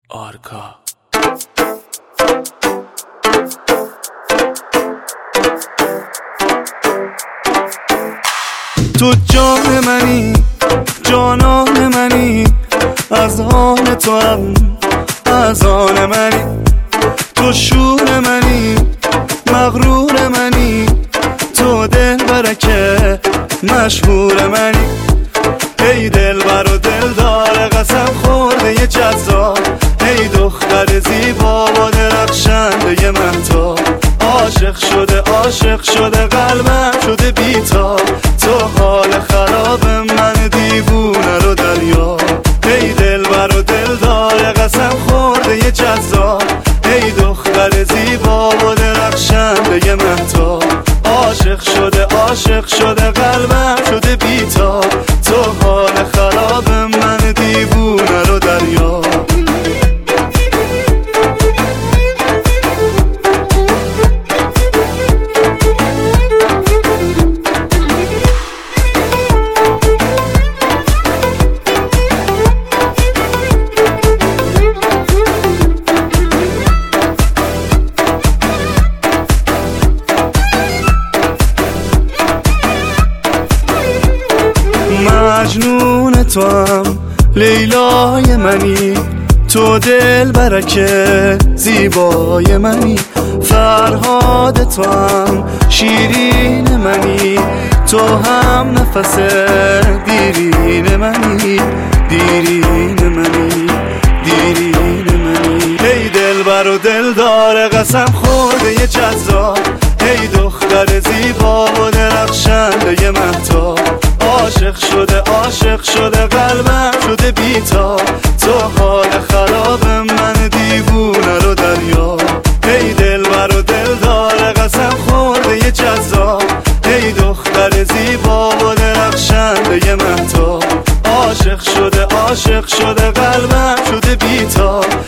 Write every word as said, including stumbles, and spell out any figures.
آرکا. تو جان منی، جانان منی، از آن تو هم از آن منی. تو شور منی، مغرور منی، تو دل برکه مشهور منی. ای دل بر و دل داره قسم خورده یه جذاب، ای دختر زیبا و درخشنده مهتاب. عاشق شده عاشق شده قلبم شده بی‌تاب، تو حال خراب من دیوونه رو دریاب. ای دل بر و دل داره قسم خورده یه جذاب، ای دختر زیبا و درخشنده مهتاب. عاشق شده عاشق شده قلبم شده بی‌تاب، تو حال خراب من دیوونه رو دریاب. مجنون تو هم لیلای منی، تو دل برکه زیبای منی. فرهاد تو هم شیرین منی، تو هم نفس دیرین منی، دیرین منی، دیرین منی. ای دل بر و دل داره قسم خورده یه جذاب، ای دختر زیبا و درخشنده مهتاب. عاشق شده عاشق شده قلبم شده بی‌تاب، تو حال خراب من دیوونه رو دریاب. ای دل بر و دل داره قسم خورده یه جذاب، ای دختر زیبا و درخشنده مهتاب. عاشق شده عاشق شده قلبم شده بی‌تاب،